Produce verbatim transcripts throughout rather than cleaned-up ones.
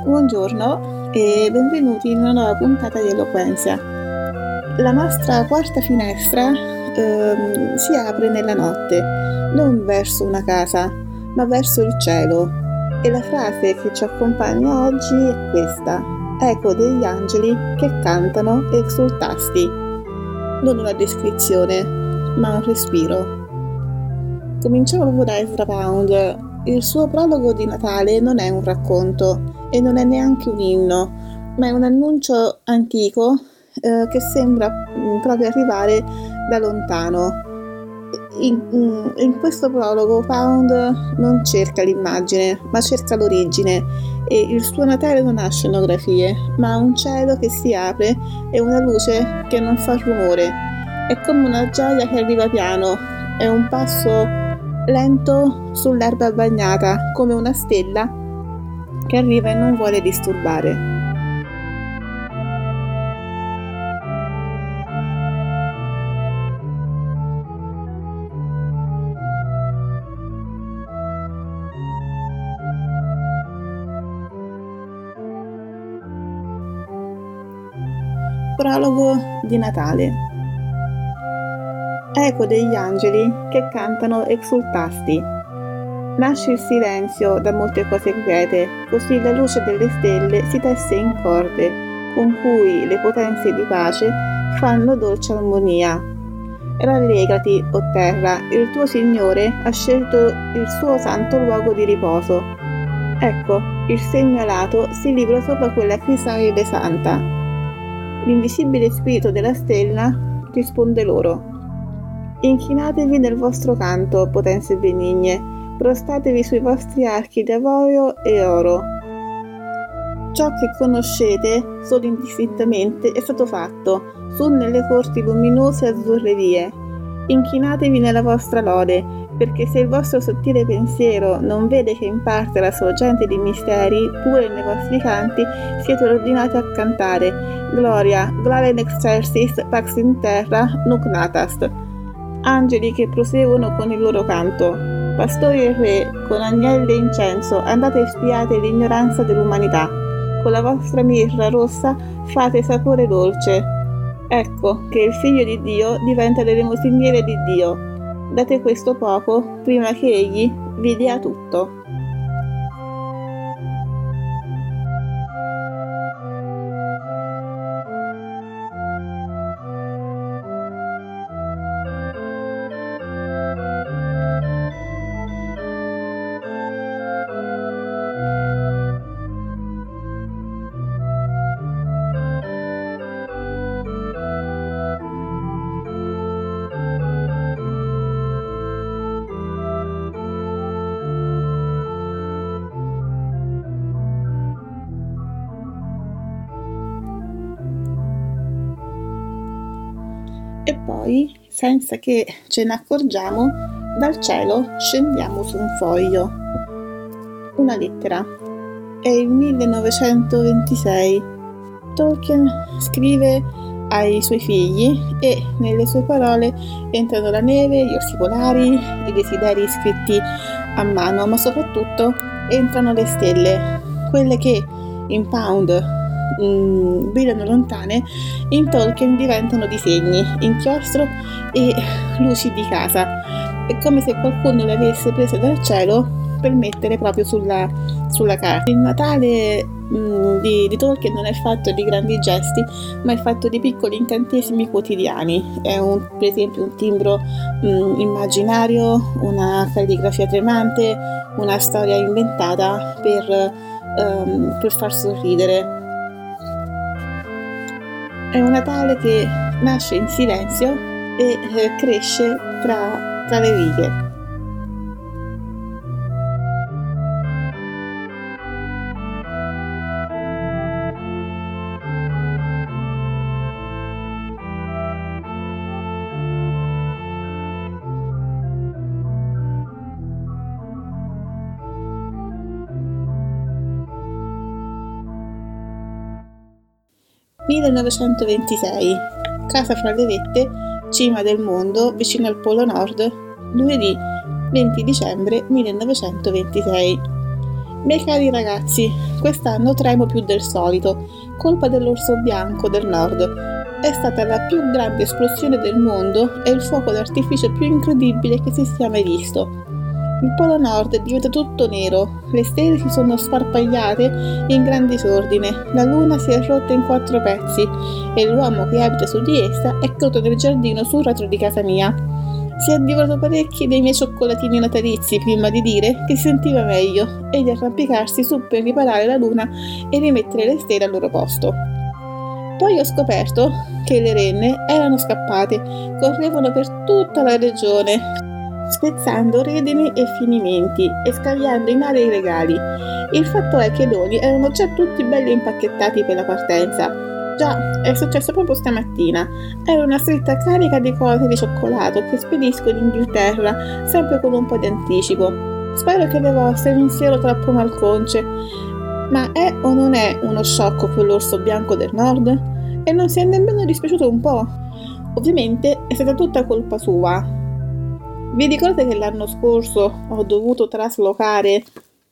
Buongiorno e benvenuti in una nuova puntata di Eloquenzia. La nostra quarta finestra ehm, si apre nella notte, non verso una casa, ma verso il cielo. E la frase che ci accompagna oggi è questa: eco degli angeli che cantano exultasti. Non una descrizione, ma un respiro. Cominciamo proprio da Ezra Pound. Il suo prologo di Natale non è un racconto e non è neanche un inno, ma è un annuncio antico eh, che sembra mh, proprio arrivare da lontano. In, in, in questo prologo Pound non cerca l'immagine, ma cerca l'origine, e il suo Natale non ha scenografie, ma ha un cielo che si apre e una luce che non fa rumore. È come una gioia che arriva piano, è un passo lento sull'erba bagnata, come una stella che arriva e non vuole disturbare. Prologo di Natale. Eco degli angeli che cantano exultasti. Nasce il silenzio da molte cose quiete, così la luce delle stelle si tesse in corde, con cui le potenze di pace fanno dolce armonia. Rallegrati, o terra, il tuo Signore ha scelto il suo santo luogo di riposo. Ecco, il segno alato si libra sopra quella crisalide santa. L'invisibile spirito della stella risponde loro: inchinatevi nel vostro canto, potenze benigne, prostratevi sui vostri archi d'avorio e oro. Ciò che conoscete solo indistintamente è stato fatto, su nelle corti luminose azzurre vie. Inchinatevi nella vostra lode, perché se il vostro sottile pensiero non vede che in parte la sorgente di misteri, pure nei vostri canti siete ordinati a cantare: Gloria, gloria in excelsis, pax in terra, nunc natast. Angeli che proseguono con il loro canto. Pastori e re, con agnelli e incenso, andate e spiate l'ignoranza dell'umanità. Con la vostra mirra rossa fate sapore dolce. Ecco che il figlio di Dio diventa l'elemosiniere di Dio. Date questo poco, prima che egli vi dia tutto. E poi, senza che ce ne accorgiamo, dal cielo scendiamo su un foglio. Una lettera. È il millenovecentoventisei. Tolkien scrive ai suoi figli e nelle sue parole entrano la neve, gli orsi polari, i desideri scritti a mano, ma soprattutto entrano le stelle, quelle che in Pound Mm, brillano lontane, in Tolkien diventano disegni, inchiostro e luci di casa. È come se qualcuno le avesse prese dal cielo per mettere proprio sulla, sulla carta. Il Natale mm, di, di Tolkien non è fatto di grandi gesti, ma è fatto di piccoli incantesimi quotidiani. È un, per esempio un timbro mm, immaginario, una calligrafia tremante, una storia inventata per, um, per far sorridere. È un Natale che nasce in silenzio e eh, cresce tra, tra le righe. millenovecentoventisei. Casa fra le vette, cima del mondo, vicino al Polo Nord, lunedì venti dicembre millenovecentoventisei. Miei cari ragazzi, quest'anno tremo più del solito, colpa dell'orso bianco del nord. È stata la più grande esplosione del mondo e il fuoco d'artificio più incredibile che si sia mai visto. Il polo nord diventa tutto nero, le stelle si sono sparpagliate in gran disordine, la luna si è rotta in quattro pezzi e l'uomo che abita su di essa è caduto nel giardino sul retro di casa mia. Si è divorato parecchi dei miei cioccolatini natalizi prima di dire che si sentiva meglio e di arrampicarsi su per riparare la luna e rimettere le stelle al loro posto. Poi ho scoperto che le renne erano scappate, correvano per tutta la regione, spezzando redini e finimenti e scagliando in aria i regali. Il fatto è che i doni erano già tutti belli impacchettati per la partenza. Già, è successo proprio stamattina. Era una stretta carica di cose di cioccolato che spedisco in Inghilterra, sempre con un po' di anticipo. Spero che le vostre non siano troppo malconce. Ma è o non è uno sciocco quell'orso bianco del nord? E non si è nemmeno dispiaciuto un po'. Ovviamente è stata tutta colpa sua. Vi ricordate che l'anno scorso ho dovuto traslocare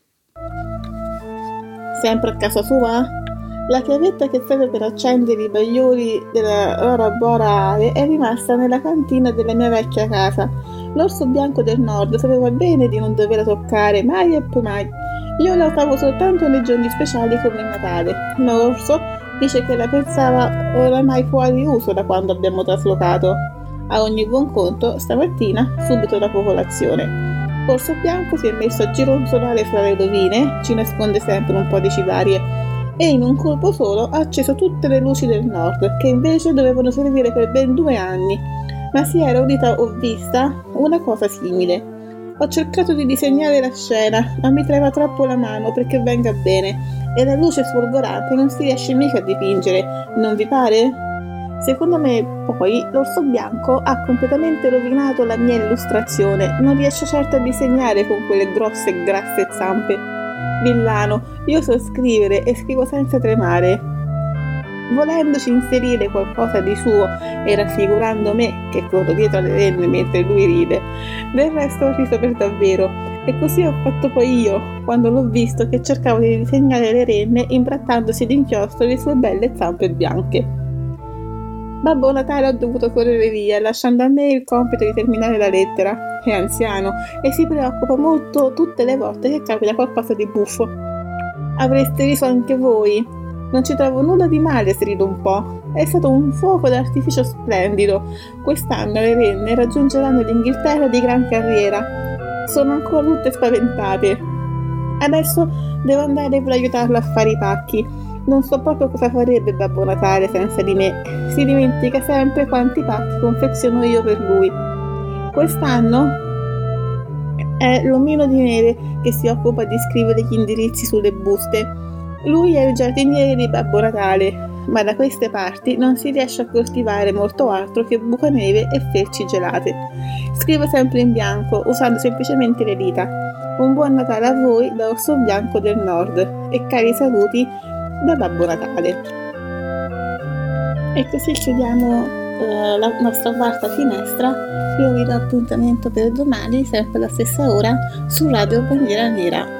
sempre a casa sua? La chiavetta che serve per accendere i bagliori dell'aurora boreale è rimasta nella cantina della mia vecchia casa. L'orso bianco del nord sapeva bene di non doverla toccare mai e poi mai. Io la usavo soltanto nei giorni speciali come il Natale, ma l'orso dice che la pensava oramai fuori uso da quando abbiamo traslocato. A ogni buon conto, stamattina, subito dopo colazione, l'orso bianco si è messo a gironzolare fra le rovine, ci nasconde sempre un po' di cibarie, e in un colpo solo ha acceso tutte le luci del nord, che invece dovevano servire per ben due anni, ma si era udita o vista una cosa simile. Ho cercato di disegnare la scena, ma mi trema troppo la mano perché venga bene, e la luce sfolgorante non si riesce mica a dipingere, non vi pare? Secondo me, poi, l'orso bianco ha completamente rovinato la mia illustrazione, non riesce certo a disegnare con quelle grosse e grasse zampe. Villano, io so scrivere e scrivo senza tremare. Volendoci inserire qualcosa di suo e raffigurando me che corro dietro alle renne mentre lui ride. Del resto ho riso per davvero, e così ho fatto poi io, quando l'ho visto che cercavo di disegnare le renne imbrattandosi d'inchiostro le sue belle zampe bianche. Babbo Natale ha dovuto correre via, lasciando a me il compito di terminare la lettera. È anziano e si preoccupa molto tutte le volte che capita qualcosa di buffo. Avreste riso anche voi. Non ci trovo nulla di male se rido un po'. È stato un fuoco d'artificio splendido. Quest'anno le renne raggiungeranno l'Inghilterra di gran carriera. Sono ancora tutte spaventate. Adesso devo andare per aiutarlo a fare i pacchi. Non so proprio cosa farebbe Babbo Natale senza di me. Si dimentica sempre quanti pacchi confeziono io per lui. Quest'anno è l'omino di neve che si occupa di scrivere gli indirizzi sulle buste. Lui è il giardiniere di Babbo Natale, ma da queste parti non si riesce a coltivare molto altro che bucaneve e felci gelate. Scrivo sempre in bianco, usando semplicemente le dita. Un buon Natale a voi da Orso Bianco del Nord e cari saluti da Babbo Natale. E così chiudiamo eh, la nostra quarta finestra. Io vi do appuntamento per domani, sempre alla stessa ora, su Radio Bandiera Nera.